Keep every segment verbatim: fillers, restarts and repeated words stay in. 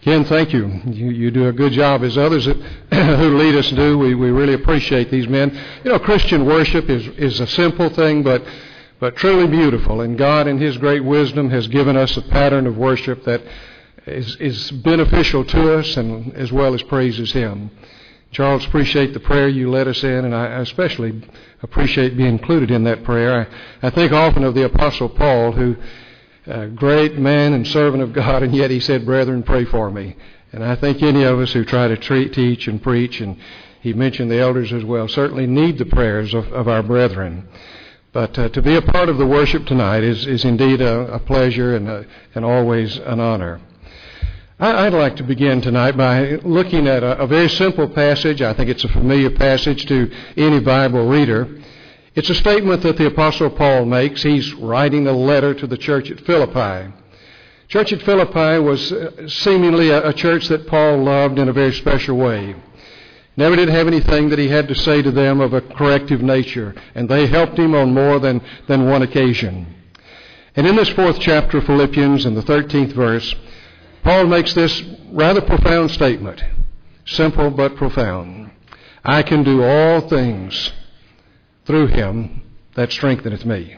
Ken, thank you. You, you do a good job, as others that, who lead us do. We, we really appreciate these men. You know, Christian worship is, is a simple thing, but, but truly beautiful. And God, in His great wisdom, has given us a pattern of worship that is, is beneficial to us and as well as praises Him. Charles, appreciate the prayer you led us in, and I especially appreciate being included in that prayer. I, I think often of the Apostle Paul, who a great man and servant of God, and yet he said, "Brethren, pray for me." And I think any of us who try to treat, teach and preach, and he mentioned the elders as well, certainly need the prayers of, of our brethren. But uh, to be a part of the worship tonight is, is indeed a, a pleasure and, a, and always an honor. I, I'd like to begin tonight by looking at a, a very simple passage. I think it's a familiar passage to any Bible reader. It's a statement that the Apostle Paul makes. He's writing a letter to the church at Philippi. Church at Philippi was seemingly a, a church that Paul loved in a very special way. Never did have anything that he had to say to them of a corrective nature, and they helped him on more than, than one occasion. And in this fourth chapter of Philippians, in the thirteenth verse, Paul makes this rather profound statement, simple but profound. I can do all things through Him that strengtheneth me.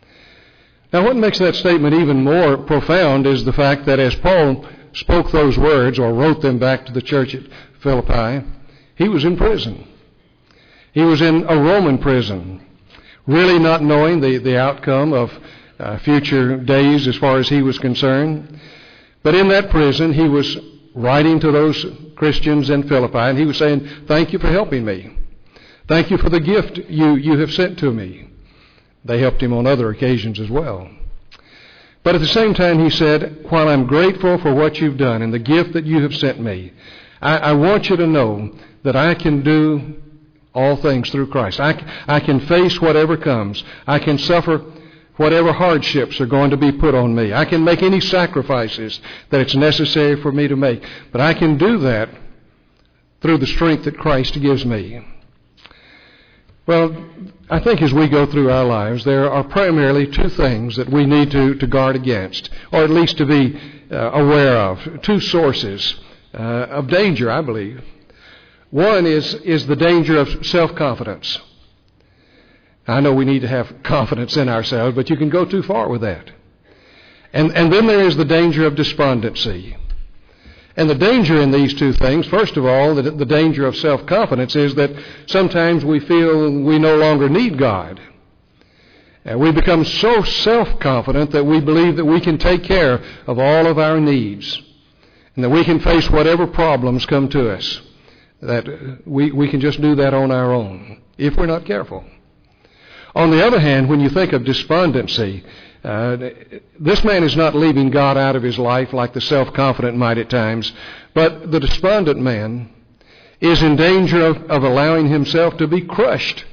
Now, what makes that statement even more profound is the fact that as Paul spoke those words or wrote them back to the church at Philippi, he was in prison. He was in a Roman prison, really not knowing the, the outcome of uh, future days as far as he was concerned. But in that prison, he was writing to those Christians in Philippi, and he was saying, "Thank you for helping me. Thank you for the gift you, you have sent to me." They helped him on other occasions as well. But at the same time, he said, "While I'm grateful for what you've done and the gift that you have sent me, I, I want you to know that I can do all things through Christ. I, I can face whatever comes. I can suffer whatever hardships are going to be put on me. I can make any sacrifices that it's necessary for me to make. But I can do that through the strength that Christ gives me." Well, I think as we go through our lives, there are primarily two things that we need to, to guard against, or at least to be uh, aware of. Two sources uh, of danger, I believe. One is, is the danger of self-confidence. I know we need to have confidence in ourselves, but you can go too far with that. And, and then there is the danger of despondency. And the danger in these two things, first of all, the, the danger of self-confidence is that sometimes we feel we no longer need God. And we become so self-confident that we believe that we can take care of all of our needs and that we can face whatever problems come to us, that we, we can just do that on our own if we're not careful. On the other hand, when you think of despondency, Uh, this man is not leaving God out of his life like the self-confident might at times, but the despondent man is in danger of, of allowing himself to be crushed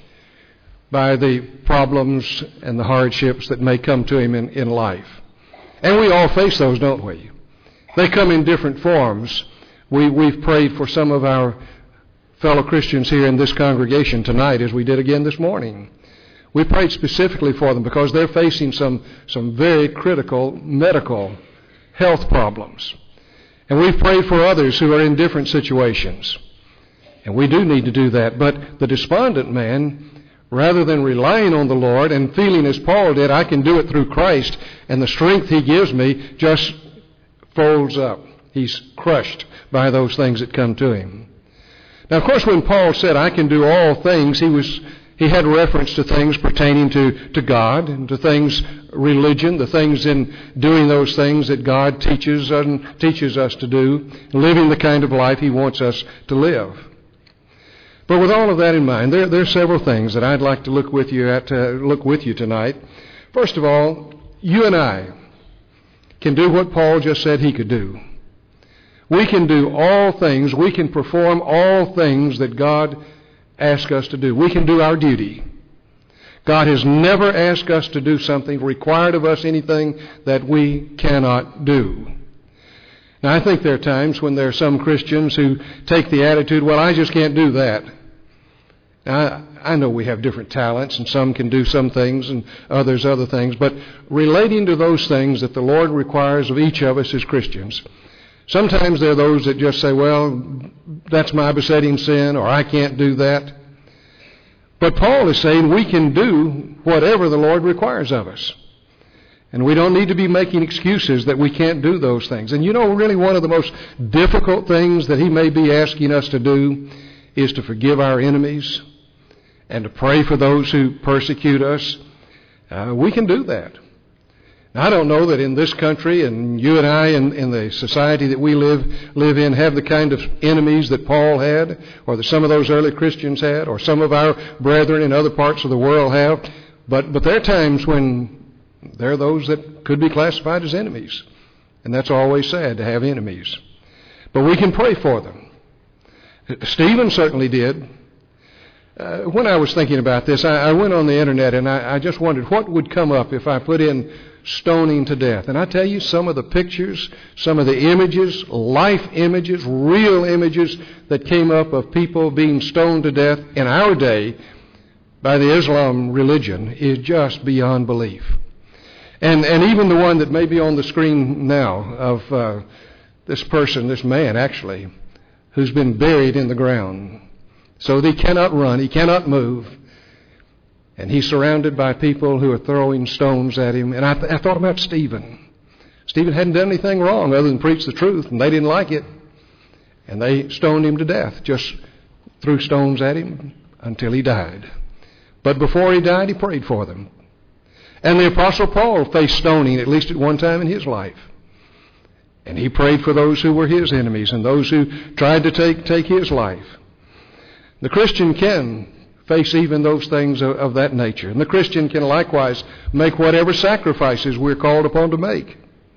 by the problems and the hardships that may come to him in, in life. And we all face those, don't we? They come in different forms. We, we've prayed for some of our fellow Christians here in this congregation tonight, as we did again this morning. We prayed specifically for them because they're facing some, some very critical medical health problems. And we've prayed for others who are in different situations. And we do need to do that. But the despondent man, rather than relying on the Lord and feeling as Paul did, I can do it through Christ, and the strength He gives me just folds up. He's crushed by those things that come to him. Now, of course, when Paul said, I can do all things, he was he had reference to things pertaining to, to God and to things, religion, the things in doing those things that God teaches and teaches us to do, living the kind of life He wants us to live. But with all of that in mind, there, there are several things that I'd like to look with you at, uh, look with you tonight. First of all, you and I can do what Paul just said he could do. We can do all things. We can perform all things that God asks us to do. We can do our duty. God has never asked us to do something, required of us anything that we cannot do. Now, I think there are times when there are some Christians who take the attitude, well, I just can't do that. Now, I, I know we have different talents, and some can do some things and others other things, but relating to those things that the Lord requires of each of us as Christians, Sometimes there are those that just say, well, that's my besetting sin, or I can't do that. But Paul is saying we can do whatever the Lord requires of us. And we don't need to be making excuses that we can't do those things. And you know, really one of the most difficult things that he may be asking us to do is to forgive our enemies and to pray for those who persecute us. Uh, we can do that. Now, I don't know that in this country, and you and I in, in the society that we live live in, have the kind of enemies that Paul had, or that some of those early Christians had, or some of our brethren in other parts of the world have. But, but there are times when there are those that could be classified as enemies. And that's always sad to have enemies. But we can pray for them. Stephen certainly did. Uh, when I was thinking about this, I, I went on the internet and I, I just wondered what would come up if I put in stoning to death. And I tell you, some of the pictures, some of the images, life images, real images that came up of people being stoned to death in our day by the Islam religion is just beyond belief. And and even the one that may be on the screen now of uh, this person, this man actually, who's been buried in the ground so that he cannot run, he cannot move, and he's surrounded by people who are throwing stones at him. And I, th- I thought about Stephen. Stephen hadn't done anything wrong other than preach the truth, and they didn't like it. And they stoned him to death, just threw stones at him until he died. But before he died, he prayed for them. And the Apostle Paul faced stoning at least at one time in his life. And he prayed for those who were his enemies and those who tried to take, take his life. The Christian can face even those things of, of that nature. And the Christian can likewise make whatever sacrifices we're called upon to make.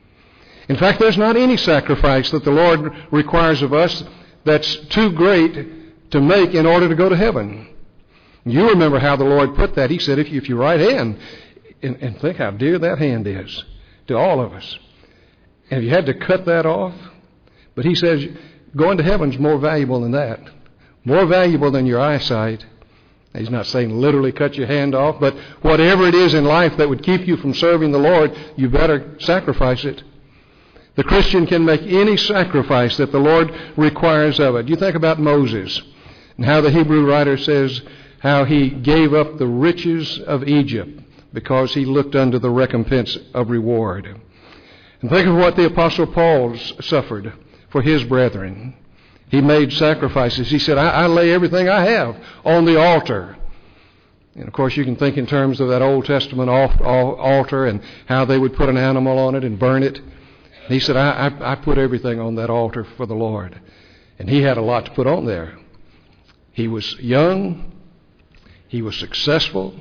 In fact, there's not any sacrifice that the Lord requires of us that's too great to make in order to go to heaven. You remember how the Lord put that. He said, if, you, if your right hand... And, and think how dear that hand is to all of us. And if you had to cut that off, but he says going to heaven's more valuable than that. More valuable than your eyesight. He's not saying literally cut your hand off, but whatever it is in life that would keep you from serving the Lord, you better sacrifice it. The Christian can make any sacrifice that the Lord requires of it. You think about Moses and how the Hebrew writer says how he gave up the riches of Egypt because he looked unto the recompense of reward. And think of what the Apostle Paul suffered for his brethren. He made sacrifices. He said, I, I lay everything I have on the altar. And of course you can think in terms of that Old Testament altar and how they would put an animal on it and burn it. And he said, I, I, I put everything on that altar for the Lord. And he had a lot to put on there. He was young. He was successful.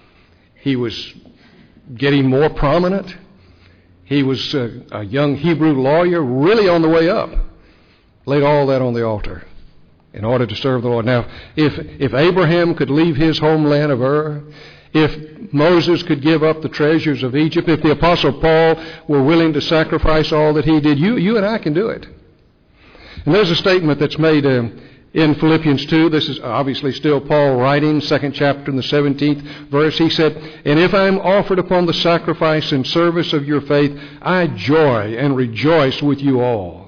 He was getting more prominent. He was a, a young Hebrew lawyer, really on the way up. Laid all that on the altar in order to serve the Lord. Now, if if Abraham could leave his homeland of Ur, if Moses could give up the treasures of Egypt, if the Apostle Paul were willing to sacrifice all that he did, you you and I can do it. And there's a statement that's made uh, in Philippians two. This is obviously still Paul writing, second chapter in the seventeenth verse. He said, and if I am offered upon the sacrifice and service of your faith, I joy and rejoice with you all.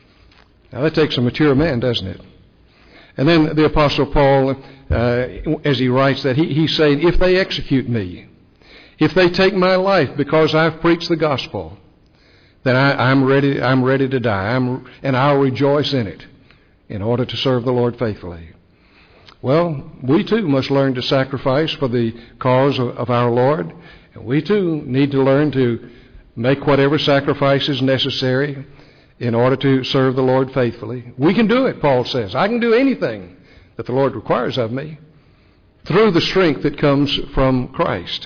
Now that takes a mature man, doesn't it? And then the Apostle Paul, uh, as he writes that, he, he's saying, if they execute me, if they take my life because I've preached the gospel, then I, I'm ready. I'm ready to die, I'm, and I'll rejoice in it, in order to serve the Lord faithfully. Well, we too must learn to sacrifice for the cause of, of our Lord. And we too need to learn to make whatever sacrifice is necessary in order to serve the Lord faithfully. We can do it, Paul says. I can do anything that the Lord requires of me through the strength that comes from Christ.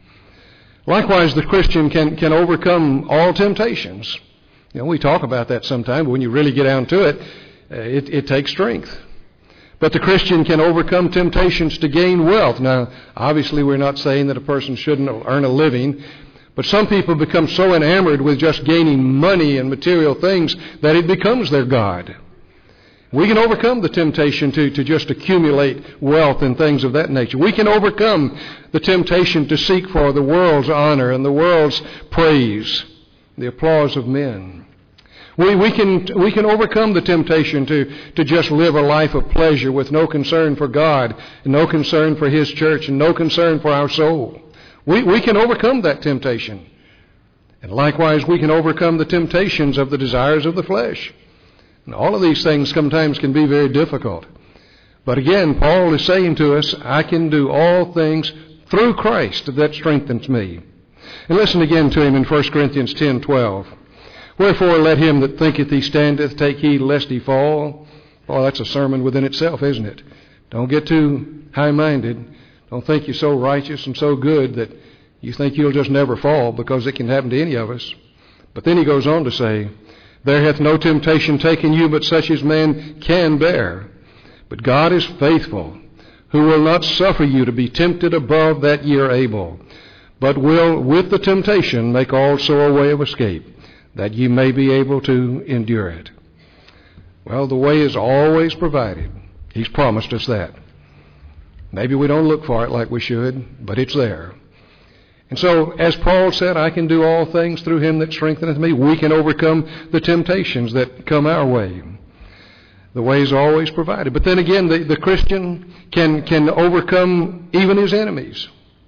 Likewise, the Christian can, can overcome all temptations. You know, we talk about that sometimes, but when you really get down to it, It, it takes strength. But the Christian can overcome temptations to gain wealth. Now, obviously we're not saying that a person shouldn't earn a living, but some people become so enamored with just gaining money and material things that it becomes their God. We can overcome the temptation to, to just accumulate wealth and things of that nature. We can overcome the temptation to seek for the world's honor and the world's praise, the applause of men. We, we can, we can overcome the temptation to, to just live a life of pleasure with no concern for God, and no concern for His church, and no concern for our soul. We, we can overcome that temptation. And likewise, we can overcome the temptations of the desires of the flesh. And all of these things sometimes can be very difficult. But again, Paul is saying to us, I can do all things through Christ that strengthens me. And listen again to him in First Corinthians ten twelve. Wherefore let him that thinketh he standeth take heed lest he fall. Oh, that's a sermon within itself, isn't it? Don't get too high-minded. Don't think you're so righteous and so good that you think you'll just never fall, because it can happen to any of us. But then he goes on to say, there hath no temptation taken you but such as man can bear. But God is faithful, who will not suffer you to be tempted above that ye are able, but will with the temptation make also a way of escape, that ye may be able to endure it. Well, the way is always provided. He's promised us that. Maybe we don't look for it like we should, but it's there. And so, as Paul said, I can do all things through him that strengtheneth me. We can overcome the temptations that come our way. The way is always provided. But then again, the, the Christian can, can overcome even his enemies.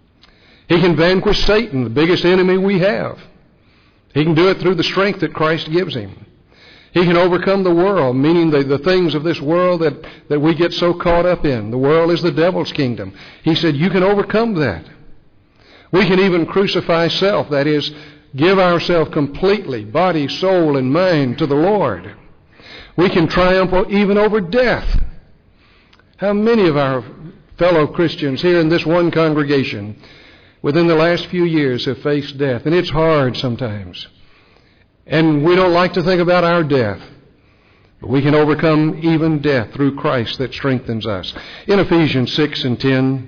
He can vanquish Satan, the biggest enemy we have. He can do it through the strength that Christ gives him. He can overcome the world, meaning the, the things of this world that, that we get so caught up in. The world is the devil's kingdom. He said, you can overcome that. We can even crucify self, that is, give ourselves completely, body, soul, and mind to the Lord. We can triumph even over death. How many of our fellow Christians here in this one congregation within the last few years have faced death? And it's hard sometimes. And we don't like to think about our death. But we can overcome even death through Christ that strengthens us. In Ephesians six and ten,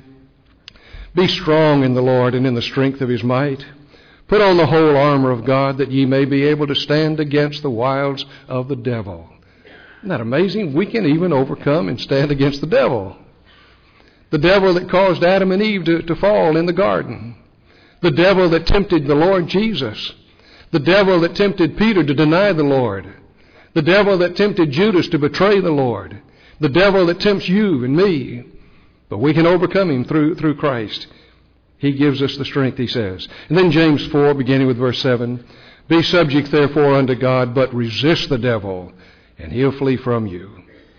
be strong in the Lord and in the strength of His might. Put on the whole armor of God, that ye may be able to stand against the wiles of the devil. Isn't that amazing? We can even overcome and stand against the devil. The devil that caused Adam and Eve to, to fall in the garden. The devil that tempted the Lord Jesus. The devil that tempted Peter to deny the Lord. The devil that tempted Judas to betray the Lord. The devil that tempts you and me. But we can overcome him through, through Christ. He gives us the strength, he says. And then James four, beginning with verse seven. Be subject therefore unto God, but resist the devil, and he'll flee from you.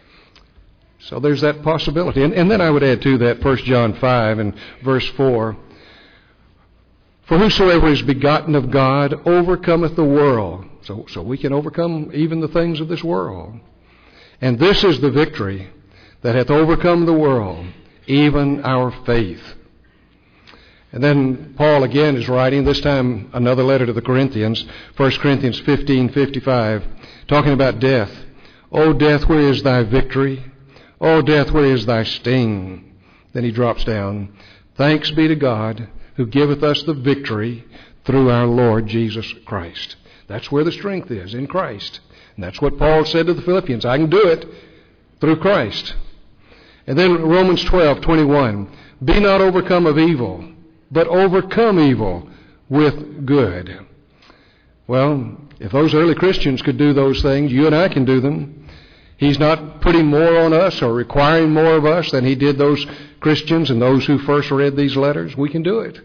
So there's that possibility. And, and then I would add to that First John five and verse four. For whosoever is begotten of God overcometh the world. So, so we can overcome even the things of this world. And this is the victory that hath overcome the world, even our faith. And then Paul again is writing, this time another letter to the Corinthians, First Corinthians fifteen fifty-five, talking about death. O death, where is thy victory? O death, where is thy sting? Then he drops down. Thanks be to God, who giveth us the victory through our Lord Jesus Christ. That's where the strength is, in Christ. And that's what Paul said to the Philippians. I can do it through Christ. And then Romans twelve twenty-one. Be not overcome of evil, but overcome evil with good. Well, if those early Christians could do those things, you and I can do them. He's not putting more on us or requiring more of us than he did those Christians and those who first read these letters. We can do it.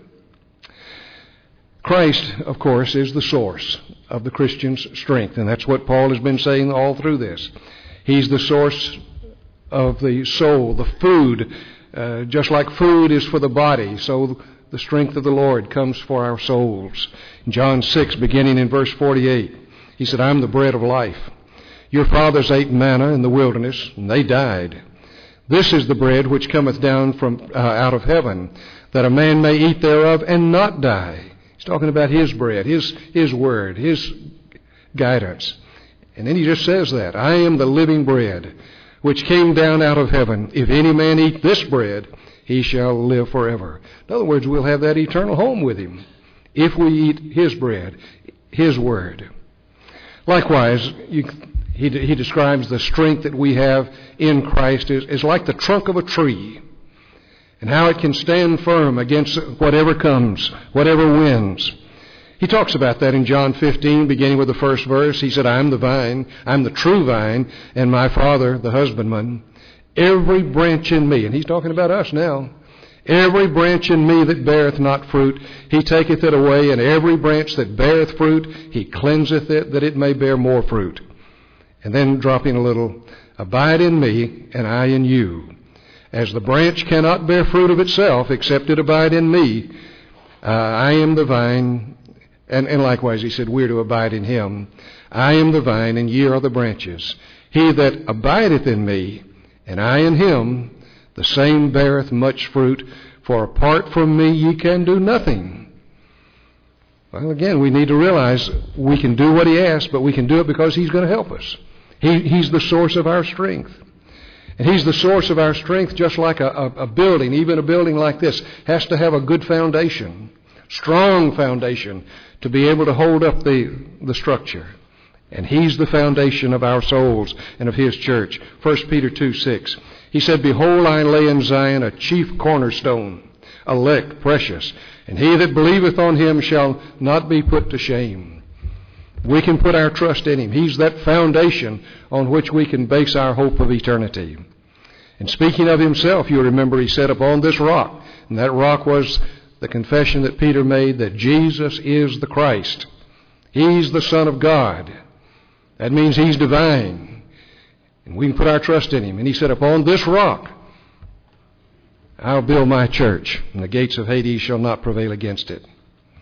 Christ, of course, is the source of the Christian's strength, and that's what Paul has been saying all through this. He's the source of the soul, the food. Uh, just like food is for the body, so the strength of the Lord comes for our souls. In John six, beginning in verse forty-eight, he said, I'm the bread of life. Your fathers ate manna in the wilderness, and they died. This is the bread which cometh down from uh, out of heaven, that a man may eat thereof and not die. He's talking about his bread, his, his word, his guidance. And then he just says that, I am the living bread, which came down out of heaven. If any man eat this bread, he shall live forever. In other words, we'll have that eternal home with him if we eat his bread, his word. Likewise, you, he, he describes the strength that we have in Christ is, is like the trunk of a tree, and how it can stand firm against whatever comes, whatever winds. He talks about that in John fifteen, beginning with the first verse. He said, I am the vine, I am the true vine, and my Father the husbandman. Every branch in me, and he's talking about us now, every branch in me that beareth not fruit, he taketh it away, and every branch that beareth fruit, he cleanseth it, that it may bear more fruit. And then dropping a little, abide in me, and I in you. As the branch cannot bear fruit of itself, except it abide in me, uh, I am the vine. And, and likewise, he said, we're to abide in him. I am the vine, and ye are the branches. He that abideth in me, and I in him, the same beareth much fruit, for apart from me ye can do nothing. Well, again, we need to realize we can do what he asks, but we can do it because he's going to help us. He, he's the source of our strength. And he's the source of our strength, just like a, a, a building, even a building like this, has to have a good foundation, strong foundation, to be able to hold up the, the structure. And he's the foundation of our souls and of his church. First Peter two six. He said, behold, I lay in Zion a chief cornerstone, elect, precious, and he that believeth on him shall not be put to shame. We can put our trust in him. He's that foundation on which we can base our hope of eternity. And speaking of himself, you remember he said, upon this rock, and that rock was the confession that Peter made that Jesus is the Christ. He's the Son of God. That means he's divine. And we can put our trust in him. And he said, upon this rock, I'll build my church, and the gates of Hades shall not prevail against it.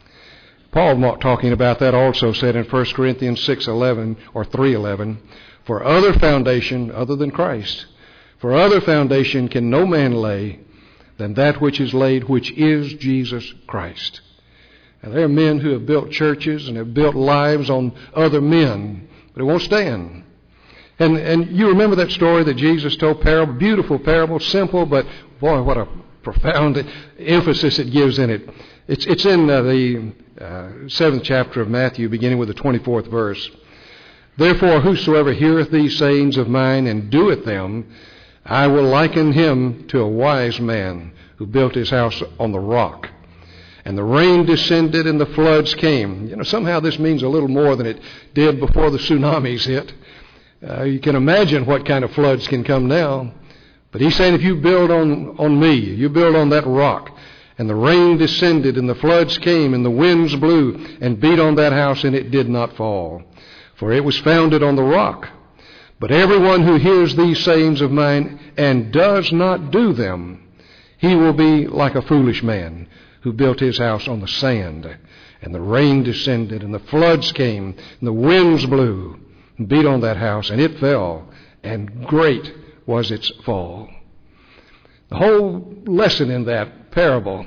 Paul, talking about that, also said in First Corinthians six eleven or three eleven, for other foundation other than Christ, for other foundation can no man lay than that which is laid, which is Jesus Christ. And there are men who have built churches and have built lives on other men, but it won't stand. And and you remember that story that Jesus told, parable, beautiful parable, simple, but boy, what a profound emphasis it gives in it. It's it's in uh, the uh, seventh chapter of Matthew, beginning with the twenty-fourth verse. Therefore, whosoever heareth these sayings of mine and doeth them, I will liken him to a wise man who built his house on the rock. And the rain descended and the floods came. You know, somehow this means a little more than it did before the tsunamis hit. Uh, you can imagine what kind of floods can come now. But he's saying if you build on, on me, you build on that rock, and the rain descended and the floods came and the winds blew and beat on that house, and it did not fall, for it was founded on the rock. But everyone who hears these sayings of mine and does not do them, he will be like a foolish man who built his house on the sand. And the rain descended, and the floods came, and the winds blew and beat on that house, and it fell, and great was its fall. The whole lesson in that parable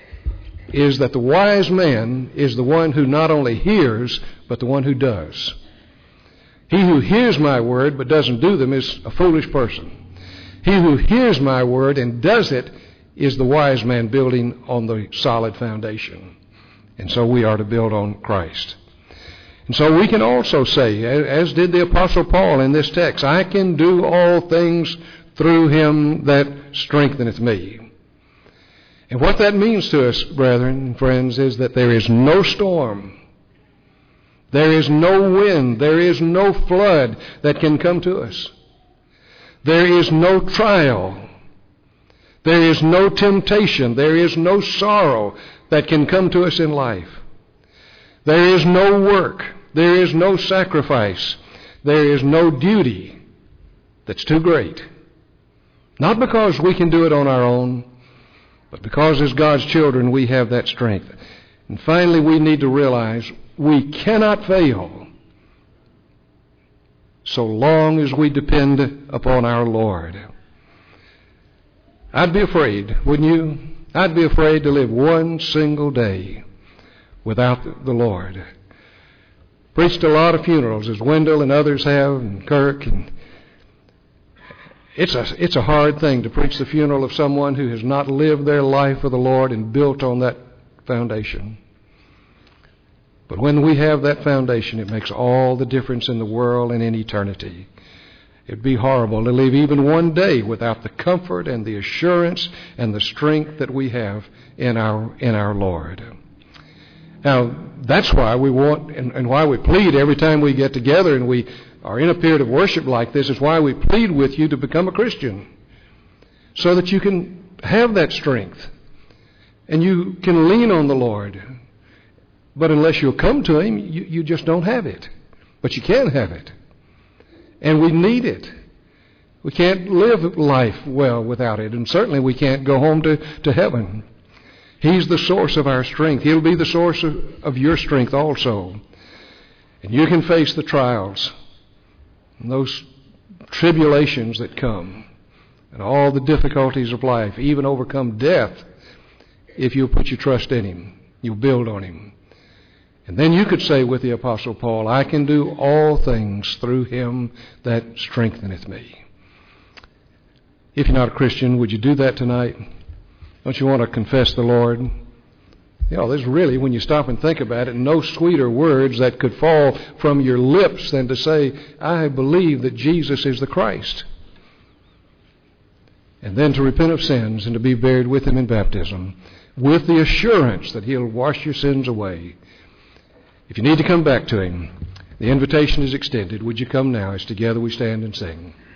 is that the wise man is the one who not only hears, but the one who does. He who hears my word but doesn't do them is a foolish person. He who hears my word and does it is the wise man building on the solid foundation. And so we are to build on Christ. And so we can also say, as did the Apostle Paul in this text, I can do all things through him that strengtheneth me. And what that means to us, brethren and friends, is that there is no storm, there is no wind, there is no flood that can come to us. There is no trial, there is no temptation, there is no sorrow that can come to us in life. There is no work, there is no sacrifice, there is no duty that's too great. Not because we can do it on our own, but because as God's children we have that strength. And finally, we need to realize we cannot fail so long as we depend upon our Lord. I'd be afraid, wouldn't you? I'd be afraid to live one single day without the Lord. Preached a lot of funerals, as Wendell and others have, and Kirk, and it's a it's a hard thing to preach the funeral of someone who has not lived their life for the Lord and built on that foundation. But when we have that foundation, it makes all the difference in the world and in eternity. It'd be horrible to live even one day without the comfort and the assurance and the strength that we have in our in our Lord. Now, that's why we want, and, and why we plead every time we get together and we are in a period of worship like this, is why we plead with you to become a Christian, so that you can have that strength and you can lean on the Lord. But unless you'll come to Him, you, you just don't have it. But you can have it. And we need it. We can't live life well without it. And certainly we can't go home to, to heaven. He's the source of our strength. He'll be the source of, of your strength also. And you can face the trials and those tribulations that come and all the difficulties of life, even overcome death, if you'll put your trust in Him. You'll build on Him. And then you could say with the Apostle Paul, I can do all things through Him that strengtheneth me. If you're not a Christian, would you do that tonight? Don't you want to confess the Lord? You know, there's really, when you stop and think about it, no sweeter words that could fall from your lips than to say, I believe that Jesus is the Christ. And then to repent of sins and to be buried with Him in baptism, with the assurance that He'll wash your sins away. If you need to come back to Him, the invitation is extended. Would you come now as together we stand and sing?